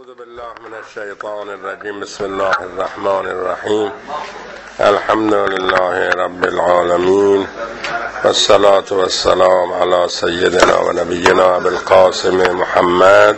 أعوذ بالله من الشيطان الرجيم. بسم الله الرحمن الرحيم. الحمد لله رب العالمين، والصلاة والسلام على سيدنا ونبينا أبي القاسم محمد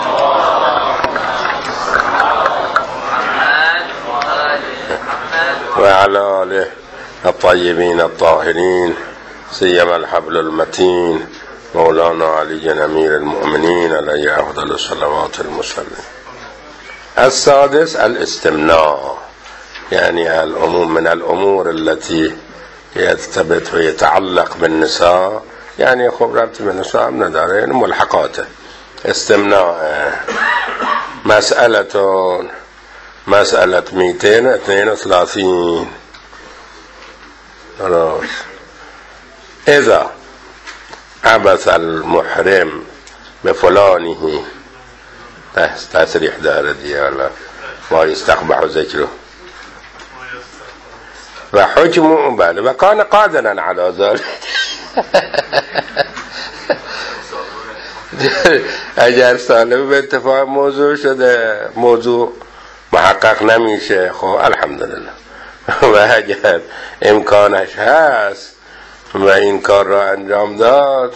وعلى آله الطيبين الطاهرين، سيما الحبل المتين مولانا علي أمير المؤمنين عليه أفضل الصلوات المسلمين. السادس الاستمناء، يعني الأمور من الأمور التي يرتبط ويتعلق بالنساء، يعني خب ربط بالنساء نداره، ملحقاته. استمناء مسألة 232 خلاص. إذا عبث المحرم بفلانه، تصريح داره ديالا ما يستقبح ذكره وحكمه بعد وكان قادرا على ذلك. اگر سالم به اتفاق موضوع شده، موضوع محقق نمیشه، خب الحمدلله. و اگر امکانش هست و این کار را انجام داد،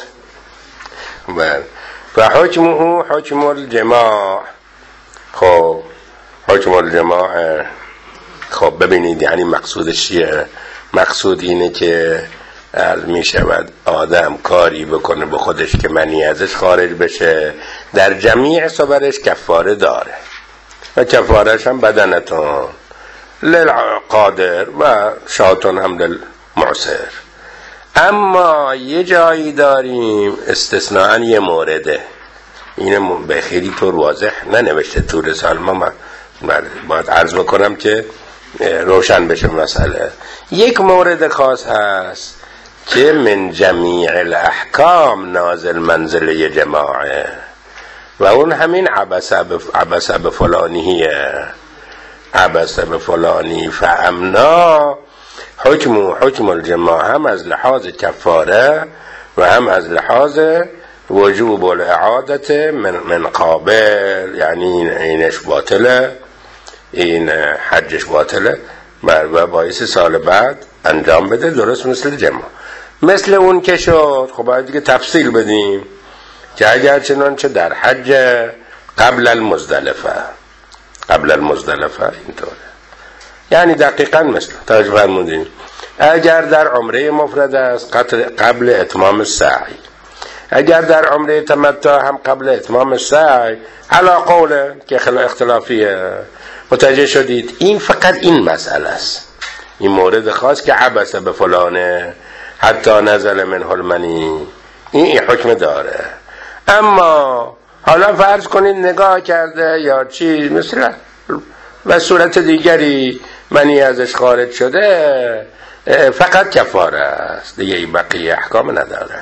و حکمه حکم الجماع. خب حکم الجماع، خب ببینید یعنی مقصودش چیه؟ مقصود اینه که می شود آدم کاری بکنه به خودش که منی ازش خارج بشه، در جمیع صورش کفاره داره و کفارش هم بدنتون للقادر و شاتون هم للمعسر. اما یه جایی داریم استثناءً یه مورده، اینه به خیلی طور واضح ننوشته تو رساله، ما باید عرض بکنم که روشن بشه مسئله. یک مورد خاص هست که من جمیع الاحکام نازل منزله جماعه و اون همین عبس بفلانیه، عبس بفلانی فامنا. حکم الجماع هم از لحاظ کفاره و هم از لحاظ وجوب الاعادت من قابل، یعنی اینش باطله، این حجش باطله و باعث سال بعد انجام بده، درست مثل جماع. مثل اون که شد، خب باید دیگه تفصیل بدیم که اگر چنانچه در حج قبل المزدلفه اینطوره، یعنی دقیقاً مثل توجه فرمودین اگر در عمره مفرد است قبل اتمام السعی، اگر در عمره تمتع هم قبل اتمام السعی، علی قوله که اختلافیه. متوجه شدید؟ این فقط این مسئله است، این مورد خاص که عبس به فلانه حتی نزل منه المنی، این حکم داره. اما حالا فرض کنید نگاه کرده یا چی مثلا و صورت دیگری منی ازش خارج شده، فقط کفاره است دیگه، این بقیه احکام نداره.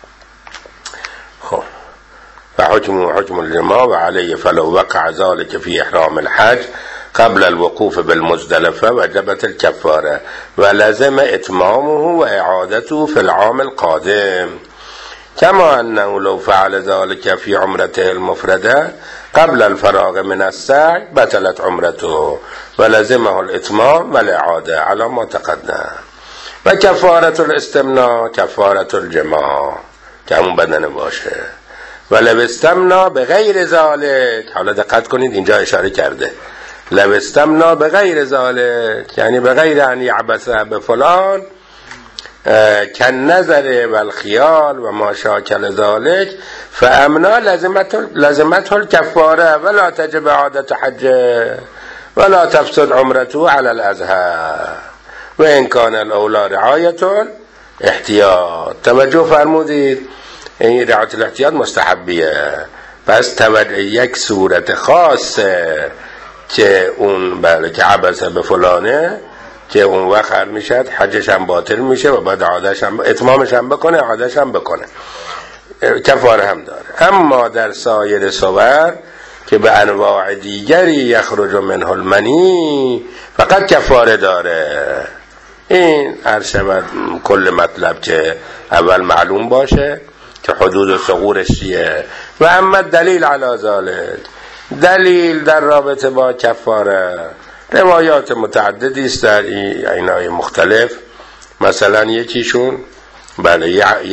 خب و حکم الجماع و علیه فلو وقع ذلك فی احرام الحج قبل الوقوف بالمزدلفه وجبت الكفاره ولزم اتمامه و اعادته في العام القادم، كما انه لو فعل ذلك في عمرته المفرده قبل الفراغ من السعي بطلت عمرته ولزمه الاتمام والاعاده على ما تقدم. و کفاره الاستمناء کفاره الجماع، که همون بدن باشه. ولو استمنا به غیر ذالک، حالا دقت کنید اینجا اشاره کرده، لو استمنا به غیر ذالک یعنی به غیر ان یعبس به فلان کن نظر و الخیال و ما شاکل ذالک فامنا لازمته الکفاره ولا تجب عادت حج ولا تفسد عمرته على الازهر و ان کان الاولی رعایت احتیاط. توجه فرمودید، این رعایت الاحتیاط مستحبیه، پس یک صورت خاصه که اون بله که عبس به فلانه که اون وقت خرد میشد، حجش هم باطل میشه و بعد عادش هم اتمامش هم بکنه، عادش هم بکنه، کفاره هم داره. اما در سایر صور که به انواع دیگری یخرج منه المنی فقط کفاره داره. این هر شود کل مطلب که اول معلوم باشه که حدود ثغورش چیه. و اما دلیل علی ذلک، دلیل در رابطه با کفاره روایات متعددی است در اینای مختلف. مثلا یکیشون بله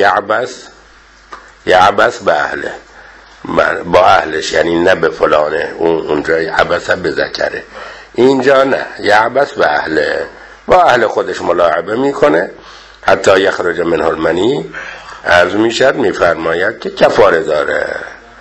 یعبس به اهله، با اهلش، یعنی نه به فلانه، اونجا عبس به ذکره، اینجا نه، یعبس به اهله، با اهل خودش ملاعبه میکنه حتی یخرج منه المنی. عرض میشد میفرماید که کفاره داره.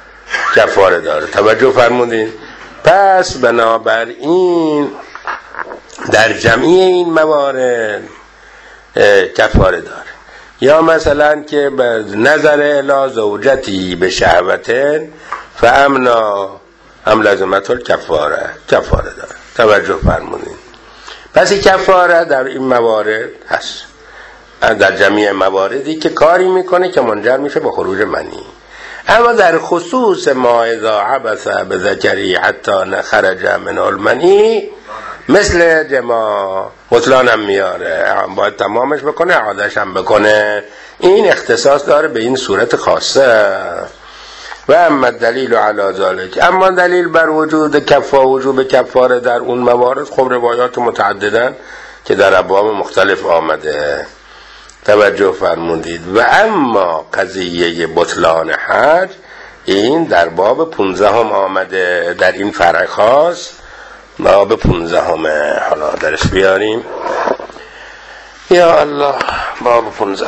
توجه فرمودین؟ پس بنابراین در جمعی این موارد کفاره داره. یا مثلا که به نظر الی زوجتی به شهوتن فامنا هم لازمت الکفاره، کفاره داره. توجه فرمودین؟ پس کفاره در این موارد هست، در جمعی مواردی که کاری میکنه که منجر میشه به خروج منی. اما در خصوص ما اذا عبس بذکری حتی نخرج من المنی، مثل جماع بطلان هم میاره، باید تمامش بکنه، عادش هم بکنه. این اختصاص داره به این صورت خاصه. و اما دلیل علی ذلک، اما دلیل بر وجوب کفاره در اون موارد، خب روایات متعددن که در ابواب مختلف آمده. توجه فرمودید؟ و اما قضیه بطلان حج این در باب 15 آمده، در این فرع خاص باب 15. حالا درش بیاریم یا الله. باب 15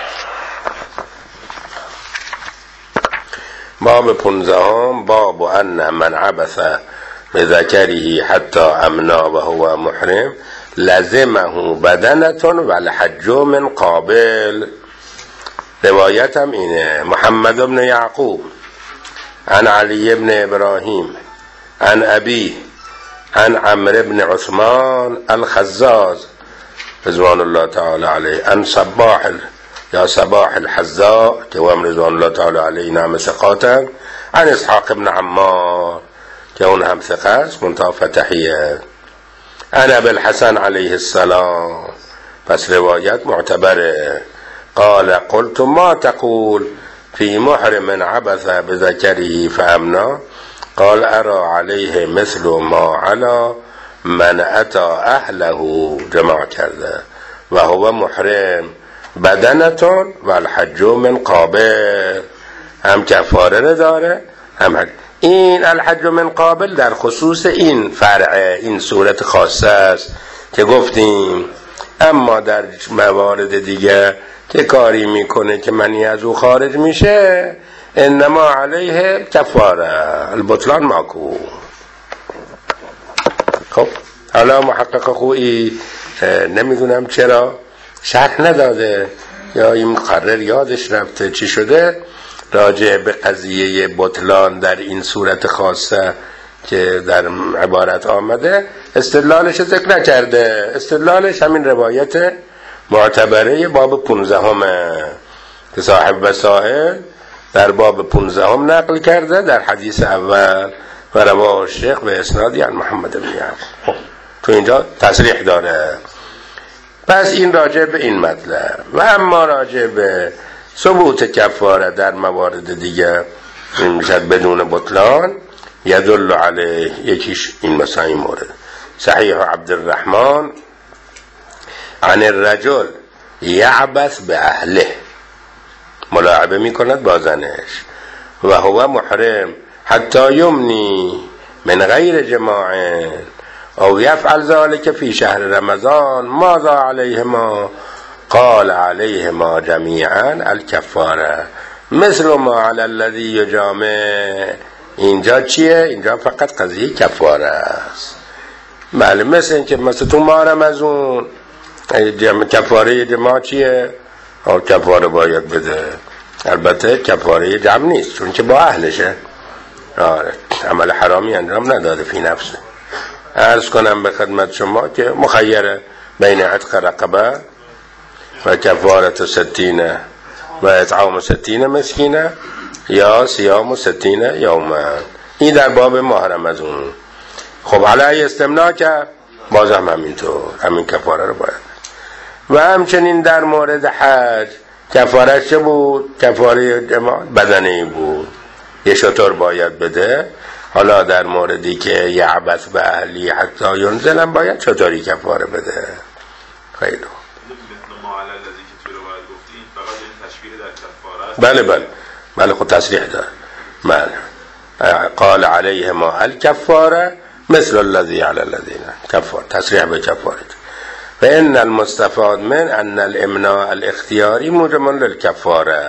باب ان من عبث بذکره حتی امنا و هو محرم لزمه بدنه والحج من قابل. روایت هم اینه. محمد بن یعقوب عن علی بن ابراهیم عن ابی عن عمرو بن عثمان الخزاز رضوان الله تعالی علیه عن صباح الحذاء که هم رضوان الله تعالی علیه نام ثقاتن، عن اسحاق بن عمار که اون هم ثقه است منتهی فتحیه، عن ابی الحسن علیه السلام. پس روایت معتبره. قال قلت ما تقول في محرم عبث بذكره فامنا؟ قال ارى عليه مثل ما على من اتى اهله، جمع کرده، و هو محرم بدنتون و الحج من قابل. هم کفاره داره هم حج. این الحج من قابل در خصوص این فرع، این صورت خاصه است که گفتیم. اما در موارد دیگه که کاری میکنه که منی از او خارج میشه، انما علیه کفاره البطلان ماکو. خب حالا محقق خویی نمیدونم چرا شرح نداده یا این مقرر یادش رفته چی شده راجع به قضیه بطلان در این صورت خاصه که در عبارت آمده استدلالش ذکر نکرده. استدلالش همین روایت معتبره باب 15 که صاحب وسائل در باب 15 نقل کرده در حدیث اول و رواه الشیخ به اسنادی عن محمد بن یعقوب. تو اینجا تصریح داره. پس این راجع به این مطلب. و اما راجع به ثبوت کفاره در موارد دیگه میشد بدون بطلان، یدل علیه یکیش این مثلا این مورد صحیح عبدالرحمن عن الرجل یعبث به اهله، ملاعبه میکند با زنش، و هو محرم حتی یمنی من غیر جماع او یفعل ذلك فی شهر رمضان ماذا علیهما؟ قال علیهما جمیعا الکفاره مثل ما علی الذی یجامع. اینجا چیه؟ اینجا فقط قضیه کفاره است. بله، مثل این که مثل تو ماه رمضان کفاره جماع چیه؟ کفاره باید بده. البته کفاره جمع نیست چون که با اهلشه. آره، عمل حرامی انجام نداده فی نفسه. عرض کنم به خدمت شما که مخیره بین عتق رقبه و کفارت 60 و اطعام 60 مسکینه یا صیام 60 یوما. این در باب ماه رمضان. خب علی استمنا کرد، باز هم همینطور همین کفاره رو باید. و همچنین در مورد حج کفارش چه بود؟ کفاره جماع بدنی بود، یه شطور باید بده. حالا در موردی که یعبث به اهلی حتی ینزلن باید چطوری کفاره بده؟ خیلی بله خود تصریح داره. قال علیه ما الکفاره مثل الذی علی الذین کفار، تصریح به کفاره. و ان المستفاد من ان الامناء الاختیاری موجب للکفاره.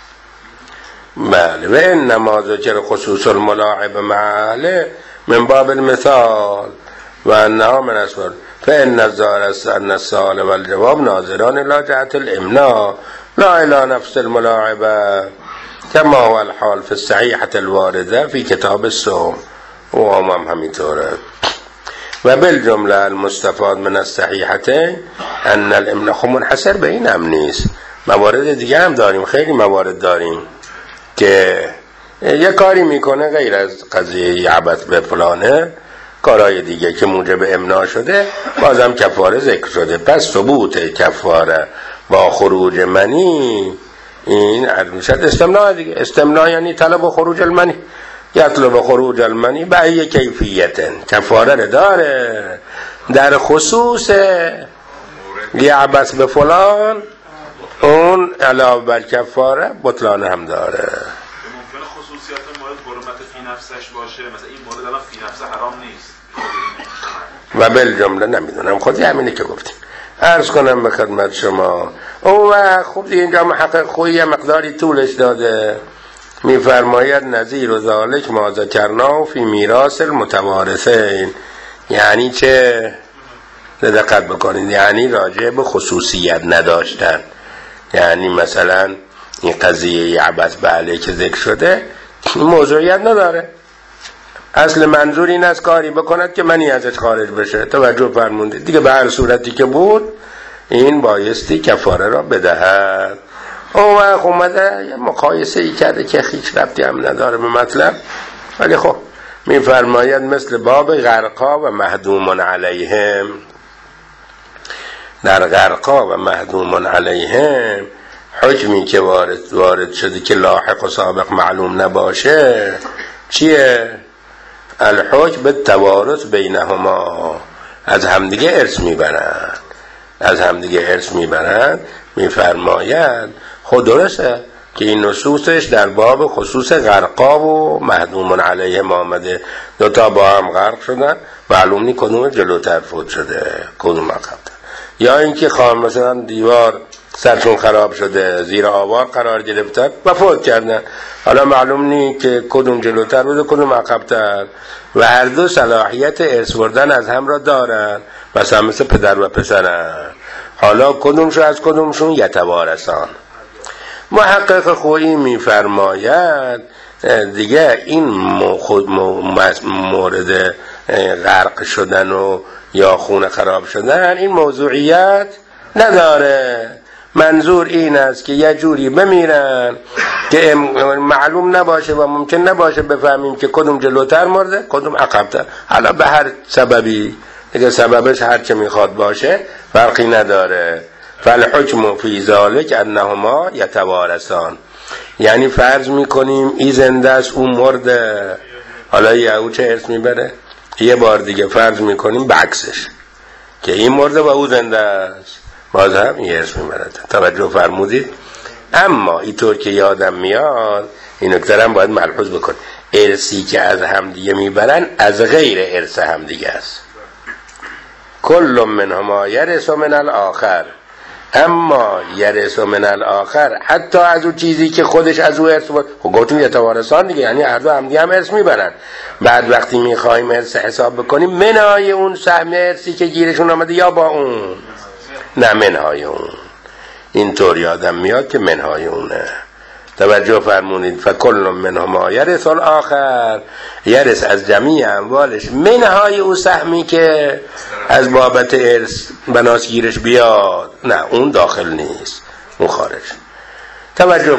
بله. و انما ذکر خصوص الملاعب مع اهله من باب المثال و انها من اسباب فان الظاهر ان السؤال والجواب ناظران الى جهت الامناء لا الى نفس الملاعبه كما هو الحال في الصحيحة الواردة في كتاب الصوم و همینطوره. و بالجمله المستفاد من الصحيحتين ان الامناء خب منحصر به این هم نیست، موارد دیگه هم داریم، خیلی موارد داریم که یه کاری میکنه غیر از قضیه یعبث به فلانه، کارهای دیگه که موجب امناع شده بازم کفاره ذکر شده. پس ثبوت کفاره با خروج منی این عرض استمناء دیگه. استمناء یعنی طلب خروج المنی، یطلب خروج المنی به ای کیفیت کفاره داره در خصوص یعبث به فلان، اون علاوه بر کفاره بطلان هم داره. ممکنه خصوصیات مورد حرمت فی نفسش باشه، مثلا این مورد الان فی نفسه حرام نیست و بالجمله نمیدونم، خودی همینه که گفتیم. عرض کنم به خدمت شما او خوب دیگه اینجا محقق خویی مقداری طولش داده، میفرماید نظیر و ذالک ما ذکرنا فی میراث المتوارثین. یعنی چه؟ دقت بکنید، یعنی راجع به خصوصیت نداشتن. یعنی مثلا این قضیه یعبث به اهله که ذکر شده موضوعیت نداره، اصل منظور این است کاری بکند که منی ازش خارج بشه. توجه فرمودید دیگه، به هر صورتی که بود این بایستی کفاره را بدهد. اون وقت اومده یه مقایسه ای کرده که هیچ ربطی هم نداره به مطلب، ولی خب میفرماید مثل باب غرقا و مهدوم علیهم. در غرقا و مهدوم علیهم حکمی که وارد شده که لاحق و سابق معلوم نباشه چیه؟ الحکم به توارث بینهما، از همدیگه ارث میبرند. میفرماید خود درسته که این نصوصش در باب خصوص غرقا و مهدوم علیه آمده، دوتا با هم غرق شدن، معلوم نی کدوم جلوتر فوت شده کدوم عقب‌تر، یا اینکه مثلا دیوار سرشون خراب شده زیر آوار قرار گرفتن و فوت کردن، حالا معلوم نی که کدوم جلوتر بوده کدوم عقب‌تر، و هر دو صلاحیت ارث بردن از هم را دارن، مثل پدر و پسرن. حالا کدومشون از کدومشون یتوارثان. محقق خویی میفرماید دیگه این مورد غرق شدن و یا خون خراب شدن این موضوعیت نداره. منظور این است که یه جوری بمیرن که معلوم نباشه و ممکن نباشه بفهمیم که کدوم جلوتر مرده کدوم عقب‌تر. حالا به هر سببی دیگه، سببش هر چه میخواد باشه فرقی نداره. فالحکم فی ذالک انهما یتوارثان. یعنی فرض میکنیم این زنده است اون مرده، حالا یه او چه ارث میبره؟ یه بار دیگه فرض میکنیم بعکسش که این مرده و او زنده است، باز هم این ارث میبره. توجه فرمودید؟ اما اینطور که یادم میاد این نکته هم باید ملحوظ بکن، ارثی که از همدیگه میبرن از غیر ارث همدیگه است. کل منهما یرث من الاخر، اما یرث من الاخر حتی از اون چیزی که خودش از او ارث بود. خب گفتیم یتوارثان دیگه، یعنی هر دو همدیگه هم ارث میبرن. بعد وقتی میخوایم ارث حساب بکنیم منهای اون سهم ارثی که گیرشون آمده یا با اون؟ نه، منهای اون. اینطور یادم میاد که منهای اونه. توجه فرمونید. فکل منهما یرث الاخر، یرث از جمیع اموالش منهای او سهمی که از بابت ارث بناس گیرش بیاد. نه، اون داخل نیست، اون خارج. توجه.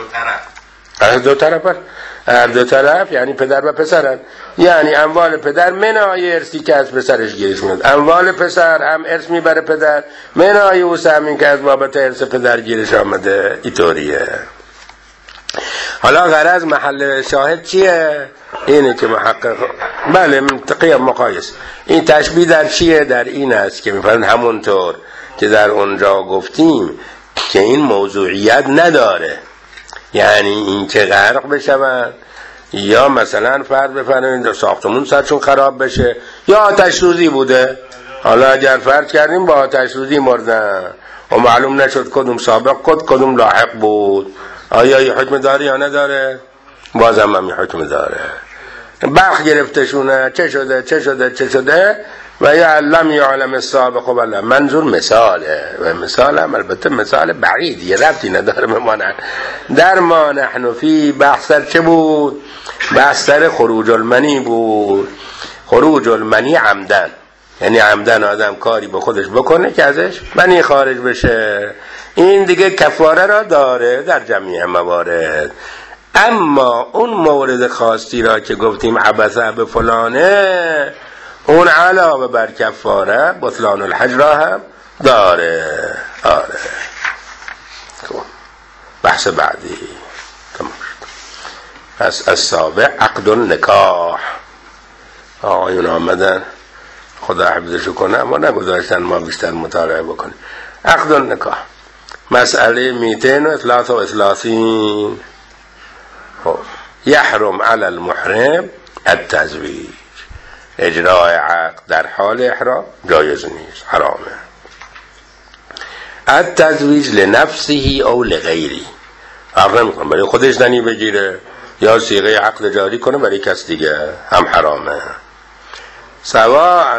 هر دو طرف یعنی پدر و پسرن، یعنی اموال پدر منهای ارثی که از پسرش گیرش میاد، اموال پسر هم ارث میبره پدر منهای او سهمی که از بابت ارث پدر گیرش آمده. اینطوریه. حالا غرض محل شاهد چیه؟ اینه که محقق بله منطقی مقایس. این تشبیه در چیه؟ در این است که میفرمایند همونطور که در اونجا گفتیم که این موضوعیت نداره، یعنی این که غرق بشوند یا مثلا فرض بفرمایید ساختمون سرشون خراب بشه یا آتش سوزی بوده، حالا اگر فرض کردیم با آتش سوزی مردن و معلوم نشد کدوم سابق کدوم لاحق بود، آیا این حکم داره یا نداره؟ بازم هم این حکم داره. برق گرفتشونه، چه شده و یا علم یعلم السابق و بله. منظور مثاله و مثال هم البته مثال بعید، یه ربطی نداره بمانن. در ما نحن فی بحث چه بود؟ بحث در خروج المنی بود. خروج المنی عمدن، یعنی عمدن آدم کاری به خودش بکنه که ازش منی خارج بشه، این دیگه کفاره را داره در جمعی موارد. اما اون مورد خاصی را که گفتیم عبثه به فلانه، اون علاوه بر کفاره بطلان الحج را هم داره. آره بحث بعدی تمام شد. پس السابع عقد النکاح. آقایون آمدن خدا حفظشو کنه اما نگذاشتن ما بیشتر مطالعه بکنیم. عقد النکاح مسئله 233. یحرم علی المحرم التزویج، اجراء عقد در حال احرام جایز نیست، حرامه. التزویج لنفسه او لغیره، فرق نمیکنه برای خودش زنی بگیره یا صیغه عقد جاری کنه برای کس دیگه، هم حرامه. سواء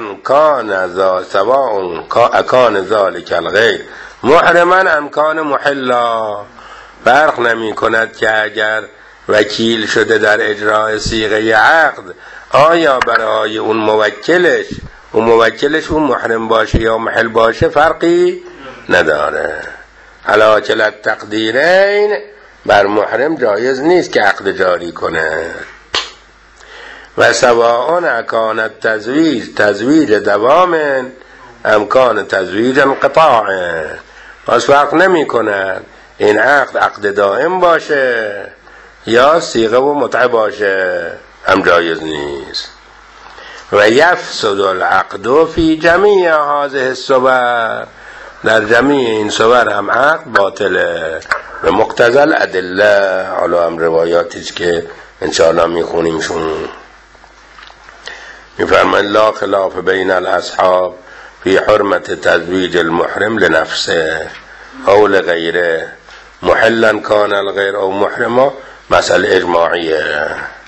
کان ذلک الغیر محرما ام کان محلا، فرق نمی کند که اگر وکیل شده در اجرای صیغه عقد آیا برای اون موکلش اون محرم باشه یا محل باشه فرقی نداره. علی کلا التقدیرین بر محرم جایز نیست که عقد جاری کنه. و سواء اکان تزویج دوام امکان تزویج انقطاع، پس فرق نمی کنه این عقد دائم باشه یا صیغه و متعه باشه، هم جایز نیست. و یفسد العقد فی جمیع هذه الصور، در جمیع این صور هم عقد باطله به مقتضی الادله. حالا هم روایاتی که انشاءالله میخونیمشون. میفرماید لا خلاف بین الاصحاب فی حرمت تزویج المحرم لنفسه او لغیره محلا کان الغیر او محرما، مسئله اجماعیه.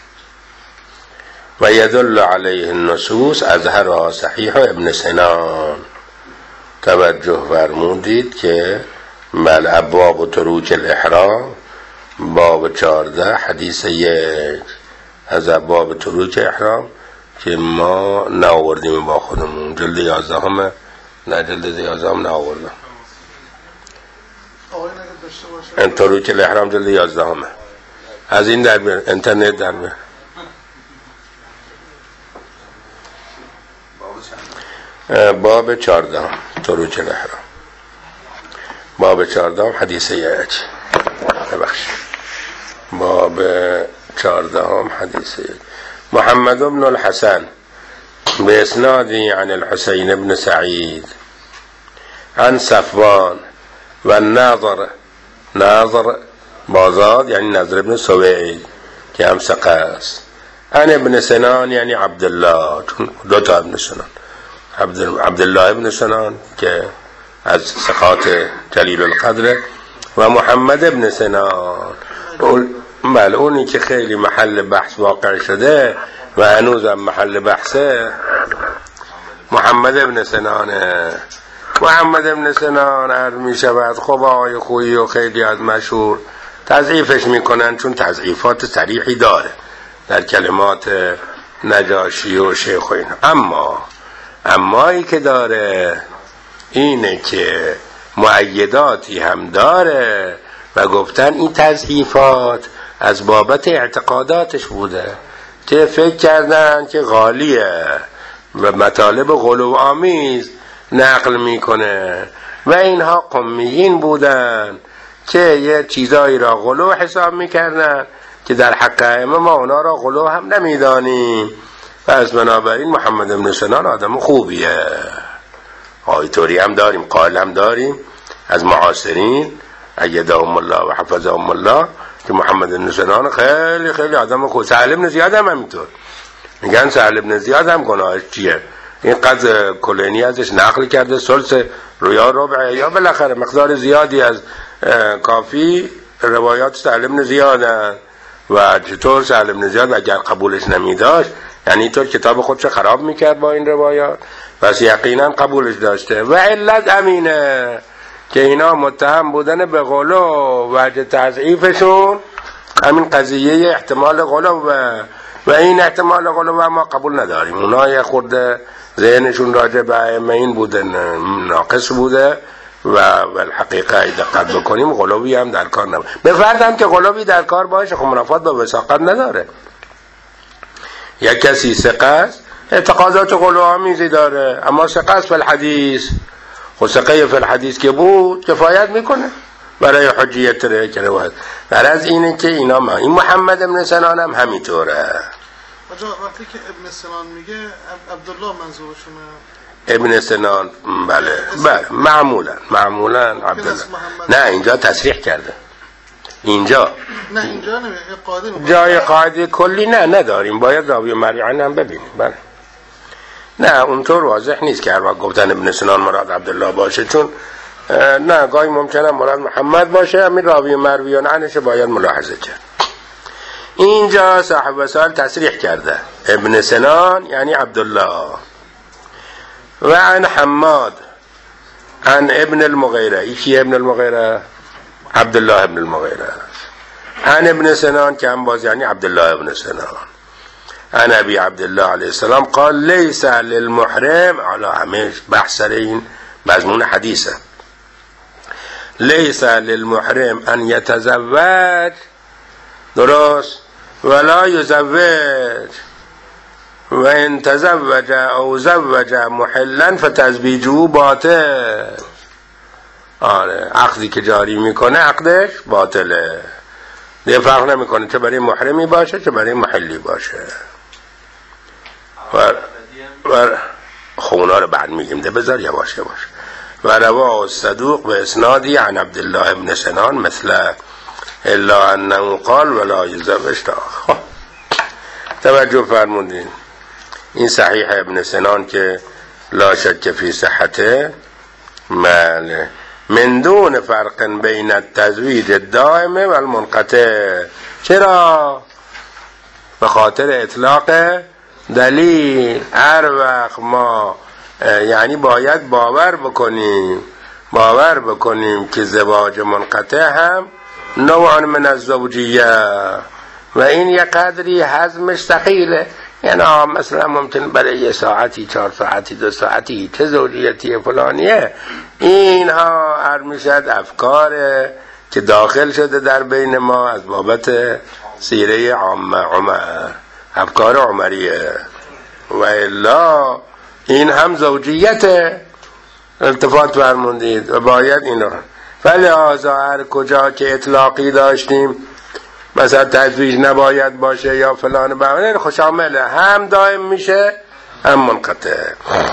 و یدل علیه النصوص اظهرها صحیح ابن سنان. توجه فرمودید که بل ابواب تروج الاحرام باب 14 حدیث 1 از ابواب تروج احرام که ما ناوردیم با خودمون، جلد 11 همه نه جلد 11 هم ناوردم. تروج الاحرام جلد 11 همه از این در بیار، اینترنت در بیار. باب 14 تروج الاحرام باب 14 حدیث 1 ببخشید باب 14 حدیث 1. محمد بن الحسن بإسناده عن الحسين بن سعيد عن صفوان والناظر بازاد یعنی نظر ابن سوید که هم ثقه است، عن ابن سنان یعنی عبدالله، چون دو تا ابن سنان، عبدالله ابن سنان که از ثقات جلیل القدر و محمد ابن سنان بله اونی که خیلی محل بحث واقع شده و هنوزم محل بحثه محمد ابن سنانه. محمد ابن سنان هر می شود خب آقای خویی و خیلی از مشهور تضعیفش میکنن چون تضعیفات صریحی داره در کلمات نجاشی و شیخ و این. اما ای که داره اینه که مؤیداتی هم داره و گفتن این تضعیفات از بابت اعتقاداتش بوده که فکر کردن که غالیه و مطالب غلو آمیز نقل میکنه و اینها قمیین بودن که یه چیزایی را غلو حساب میکردن که در حق ائمه ما اونا را غلو هم نمیدانیم. پس بنابراین محمد بن سنان آدم خوبیه. آیتوری هم داریم، قائل هم داریم از معاصرین ایدهم الله و حفظهم الله که محمد بن سنان خیلی خیلی آدم خوب. سهل بن زیاد هم همینطور میگن. سهل بن زیاد هم گناهش چیه؟ اینقدر کلینی ازش نقل کرده ثلث رویا ربع یا بالاخره مقدار زیادی از کافی روایات سهل بن زیادن. و چطور سهل بن زیاد اگر قبولش نمیداشت یعنی اینطور کتاب خودش خراب میکرد با این روایات، پس یقینا قبولش داشته. و علت امینه که اینا متهم بودن به غلو، وجه تضعیفشون همین قضیه احتمال غلو و این احتمال غلو ما قبول نداریم. اونا یه خورده ذهنشون راجع به ائمه این بوده ناقص بوده و الحقیقه دقت بکنیم غلوی هم در کار نبوده. به فرض هم که غلوی در کار باشه خب منافات با وثاقت نداره. یک کسی ثقه است اعتقادات غلوآمیزی داره اما ثقه است فی الحدیث، خب ثقه فی الحدیث که بود کفایت میکنه برای حجیت روایت. در از اینه که اینا ما این محمد بن سنان هم همینطوره. وقتی که ابن سنان میگه عبدالله منظورشونه؟ ابن سنان بله معمولا عبدالله. نه اینجا تصریح کرده. اینجا نه اینجا نمیگه قاعده جای قاعده کلی نه نداریم، باید راوی مرجعی هم ببینیم. بله نه اونطور واضح نیست که هر وقت گفتن ابن سنان مراد عبدالله باشه، چون نه گاهی ممکنه مراد محمد باشه، همین راوی مرویان عنش باید ملاحظه کرد. اینجا صاحب وسائل تصریح کرده ابن سنان یعنی عبدالله. و عن حماد عن ابن المغیره. ایشی ابن المغیره؟ عبدالله ابن المغیره. عن ابن سنان که هم باز یعنی عبدالله ابن سنان. عن ابی عبدالله علیه السلام قال لیس للمحرم، حالا همه بحث سر این مضمون حدیثه، لیس للمحرم ان یتزوج، درست، ولا یزوج، و ان تزوج او زوج محلا فتزویجه باطل. آره عقدی که جاری میکنه عقدش باطله، دیگه فرق نمیکنه چه برای محرمی باشه چه برای محلی باشه. و خونا رو بعد میگیم ده بذار یواش یواش. و رواه الصدوق به اسنادی عن عبدالله ابن سنان مثل الا انه قال ولا یزوج. توجه فرمودین این صحیح ابن سنان که لا شک فی صحته من دون فرق بین التزویج الدائم و المنقطع. چرا؟ به خاطر اطلاق دلیل. هر وقت ما یعنی باید باور بکنیم که زواج منقطع هم نوع من الزوجیه و این یک قدری هضمش ثقیله. یعنی مثلا ممکن برای یه ساعتی 4 ساعتی 2 ساعتی چه زوجیتی فلانیه، اینها هر میشد افکار که داخل شده در بین ما از بابت سیره عمر، افکار عمریه. و الا این هم زوجیت. التفات فرمودید و باید اینو فلهذا هر کجا که اطلاقی داشتیم مثلا تزویج نباید باشه یا فلان بهانه خوشامله، هم دائم میشه هم منقطع.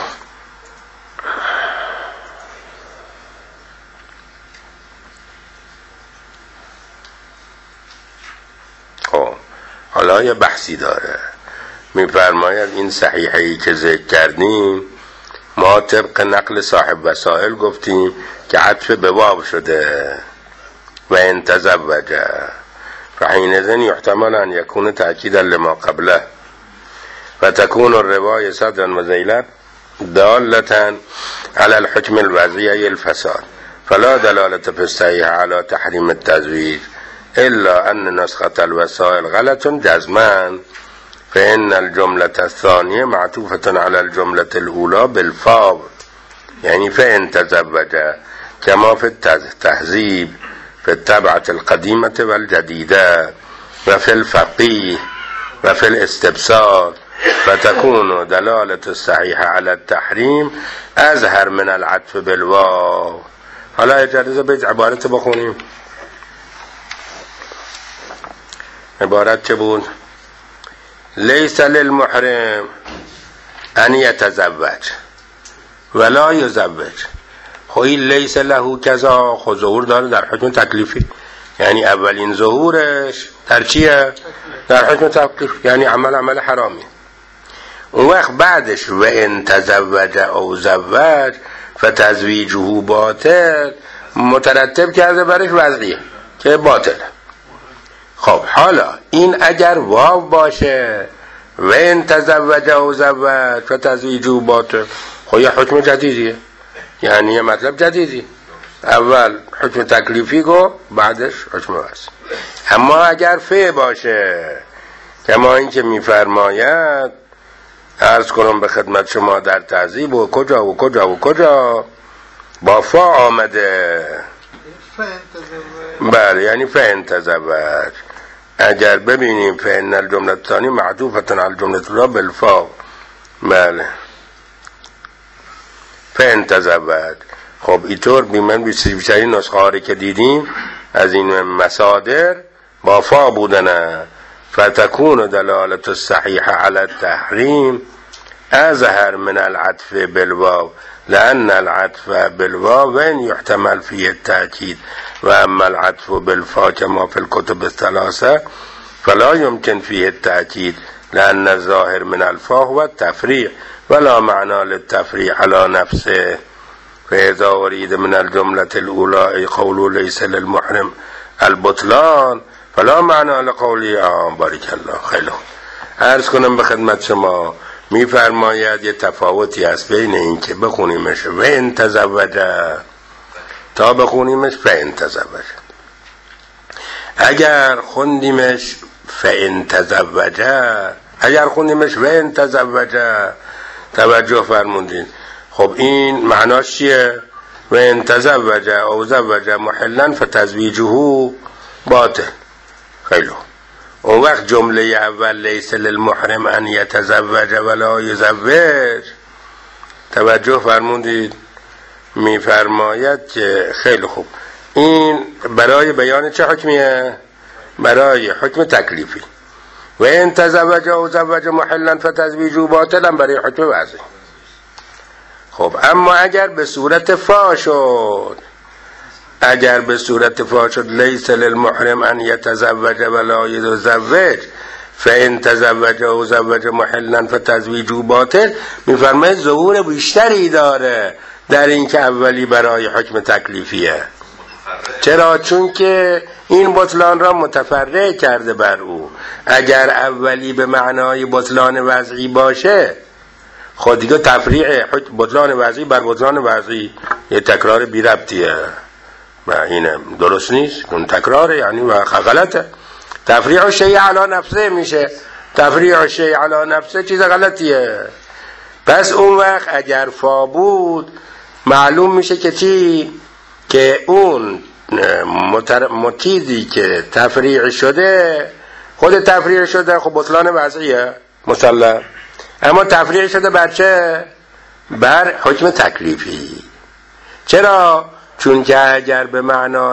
حالا یه بحثی داره، میفرماید این صحیحه‌ای که ذکر کردیم ما طبق نقل صاحب وسائل گفتیم که عطف به واو شده و ان تزوج فحينئذ يحتمل أن يكون تأكيدا لما قبله فتكون الرواية صدرا وذيلا دالة على الحكم الوضعي الفساد فلا دلالة في الصحيح على تحريم التزويج إلا أن نسخة الوسائل غلط جزما فإن الجملة الثانية معطوفة على الجملة الأولى بالفاء يعني فإن تزوج كما في التهذيب في التبعة القديمة والجديدة وفي الفقيه وفي الاستبصار فتكون دلالة الصحيح على التحريم أظهر من العطف بالواو. حالا اجازه بدید عبارت بخونیم. عبارت چه بود؟ لیس للمحرم ان یتزوج ولا یزوج. خب این لیس له کذا خود ظهور داره در حکم تکلیفی، یعنی اولین ظهورش در چیه؟ در حکم تکلیف، یعنی عمل حرامی. اون وقت بعدش و ان تزوج او زوج فتزویجه باطل مترتب کرده برش وضعیه که باطل. خب حالا این اگر واو باشه و ان تزوج او زوج فتزویجه باطل، خب یه حکم جدیدیه، یعنی یه مطلب جدیدی. اول حکم تکلیفی گو بعدش حکم وضعی. اما اگر فعل باشه کما این که میفرماید عرض کنم به خدمت شما در تعذیب و کجا و کجا و کجا با فا آمده. بله یعنی فإن تزوج. اگر ببینیم فإن الجمله الثانیه معطوفة على الجمله الاولى بالفا. بله فإن تزوج. خب اینطور بیمن بیشترین نسخه هایی که دیدیم از این مصادر با فا بودن. فتكون دلالة الصحيحة على التحريم أظهر من العطف بالواو لأن العطف بالواو يحتمل فيه التأكيد، وأما العطف بالفاء كما في الكتب الثلاثة فلا يمكن فيه التأكيد لأن الظاهر من الفاء هو التفريع ولا معنى للتفريع على نفسه. فإذا أريد من الجملة الأولى قول ليس للمحرم البطلان فلا معنی لقولی بارک الله. خیلی عرض کنم به خدمت شما میفرماید یه تفاوتی هست بین این که بخونیمش و ان تزوج تا بخونیمش فإن تزوج. اگر خوندیمش فإن تزوج، اگر خوندیمش و ان تزوج، توجه فرمودین. خب این معناش چیه؟ و ان تزوج او زوج محلا فتزویجه باطل. خیلی اون وقت جمله اول لیس للمحرم ان یتزوج ولا یزوج، توجه فرمودید، میفرماید که خیلی خوب این برای بیان چه حکمیه؟ برای حکم تکلیفی. و ان تزوج او زوج محلا فتزویجه باطلا برای حکم وضعی. خب اما اگر به صورت فا شد، اگر به صورت فا شد لیس للمحرم ان یتزوج ولا یزوج فإن تزوج او زوج محلا فتزویجه باطل، میفرماید ظهور بیشتری داره در این که اولی برای حکم تکلیفیه. چرا؟ چون که این بطلان را متفرع کرده بر او. اگر اولی به معنای بطلان وضعی باشه خود دیگه تفریع بطلان وضعی بر بطلان وضعی یه تکرار بی ربطیه و این درست نیست، اون تکراره یعنی و غلطه. تفریع شیء علی نفسه میشه، تفریع شیء علی نفسه چیز غلطیه. پس اون وقت اگر فا بود معلوم میشه که چی؟ که اون چیزی که تفریع شده خود تفریع شده خب بطلان وضعیه مسلم، اما تفریع شده بر چه؟ بر حکم تکلیفی. چرا؟ چون که اگر به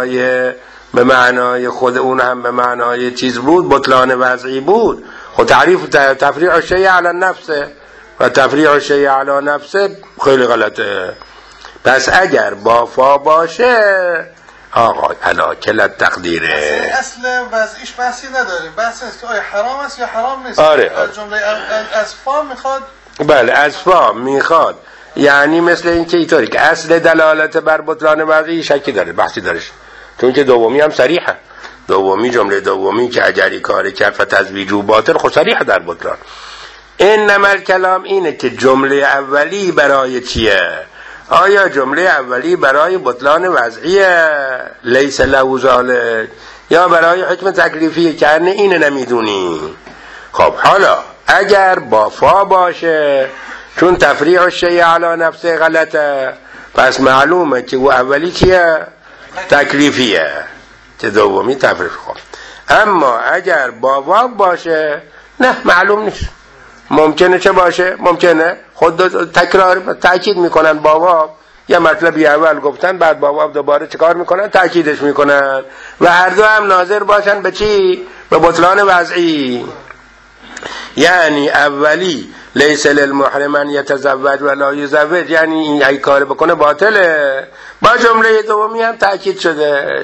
معنای خود اون هم به معنای چیز بود بطلان وضعی بود، خب تفریع شیء علی نفسه و تفریع شیء علی نفسه خیلی غلطه. پس اگر با فا باشه آقا علا کلت تقدیره اصل وضعیش بحثی نداریم، بحث است که آیا حرام است یا حرام نیست. آره. جمله از فا میخواد. بله از فا میخواد، یعنی مثل این که اینطوری که اصل دلالت بر بطلان وضعی شکی داره، بحثی دارش، چون که دومی هم صریحه. دومی جمله دومی که اجری کاری کرد فتزویجه باطل خود صریحه در بطلان. انما الکلام اینه که جمله اولی برای چیه؟ آیا جمله اولی برای بطلان وضعیه لیس له ذالک یا برای حکم تکلیفی که اینه نمیدونی؟ خب حالا اگر با فا باشه چون تفریع شیء علی نفسه غلطه، پس معلومه که او اولی کیه؟ تکلیفیه که دومی تفریع. خب اما اگر با واو باشه نه معلوم نیست. ممکنه چه باشه؟ ممکنه خود تکرار تأکید میکنن با واو یه مطلبی اول گفتن بعد بابا دوباره چیکار میکنن؟ تأکیدش میکنن و هر دو هم ناظر باشن به چی؟ به بطلان وضعی. یعنی اولی لیس للمحرم ان یتزوج ولا یزوج، یعنی این ای کار بکنه باطله. با جمله دومی هم تأکید شده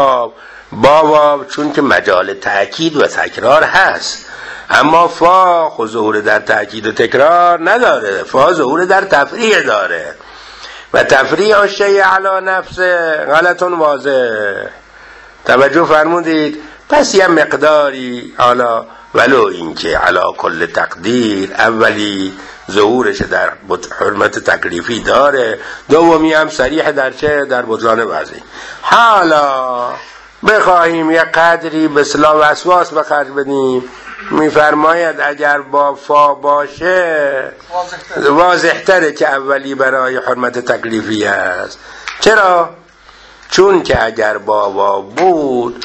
بابا چون که مجال تأکید و تکرار هست، اما فا ظهور در تأکید و تکرار نداره، فا ظهور در تفریع داره و تفریع الشیء علی نفسه غلط واضح. توجه فرمودید؟ پس یه مقداری حالا ولو اینکه علی کل تقدیر اولی ظهورش در حرمت تکلیفی داره، دومی هم صریح در چه؟ در بطلان وضعی. حالا بخواهیم یه قدری به اصطلاح وسواس به خرج بدیم، میفرماید اگر با فا باشه واضح تره که اولی برای حرمت تکلیفی است. چرا؟ چون که اگر با واو بود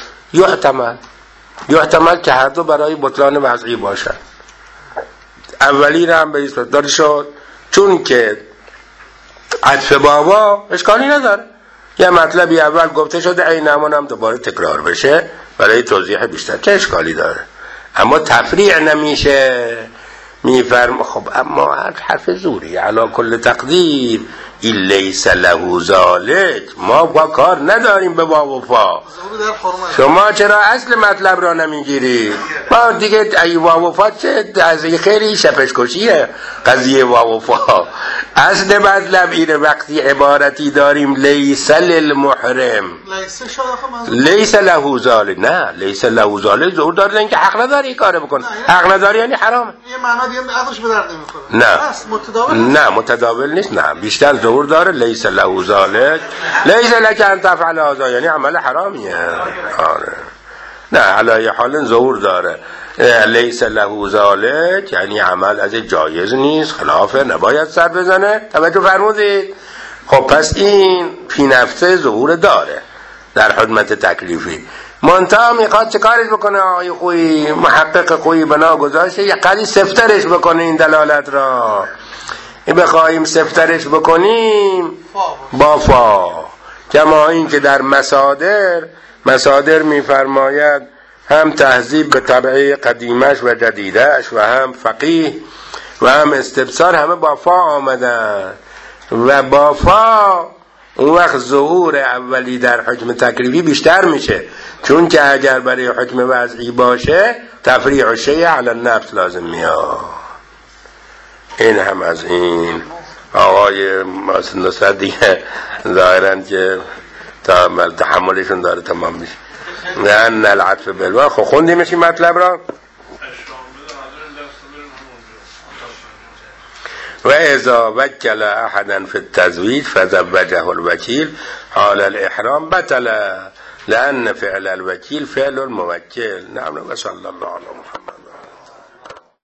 یحتمل که هر دو برای بطلان وضعی باشد. اولی را هم به اسم داری شد، چون که عطف بابا اشکالی نداره، یه مطلبی اول گفته شده عین همان هم دوباره تکرار بشه برای توضیح بیشتر، چه اشکالی داره؟ اما تفریع نمیشه. میفرم خب اما حرف زوری علی کل تقدیر این لیس له ذالک، ما با کار نداریم به واو و فا. شما چرا اصل مطلب را نمیگیرید؟ ما دیگه ای واو و فا چه از خیلی شپشکشیه قضیه واو و فا. اصل مطلب اینه وقتی عبارتی داریم لیس للمحرم لیس له ذالک، نه لیس له ذالک ظهور داره اینکه حق نداری کار بکنه. حق نداری یعنی حرامه. یه معنا دیگه عقلش به درد نمیخوره. نه متداول نیست. نه بیشتر ظهور داره لیس له ذالک، لیس لک ان تفعل هذا، یعنی عمل حرامیه. آره نه علی حال ظهور داره لیس له ذالک، یعنی عمل از جایز نیست، خلافه، نباید سر بزنه. توجه فرمودید؟ خب پس این فی نفسه ظهور داره در حرمت تکلیفی. منتها میخواد چه کارش بکنه؟ آقای خویی محقق خویی بنا گذاشته یه قدری سفترش بکنه این دلالت را. بخواهیم سفترش بکنیم با فا، کما این که در مصادر میفرماید هم تهذیب به طبعه قدیمش و جدیدش و هم فقیه و هم استبصار همه با فا آمدن و با فا اون وقت ظهور اولی در حکم تکلیفی بیشتر میشه، چون که اگر برای حکم وضعی باشه تفریع الشیء علی النفس لازم میاد. این هم از این. آقای نصرت دیگه ظاهراً که تحملشون داره تمام میشه. لأن العطف بالواو. خب خوندیمش این مطلب را؟ و اذا وکل احدا فی التزویج فزوجه الوکیل حال الاحرام بطل لأن فعل الوکیل فعل الموکل. نعم و صلی الله علی محمد.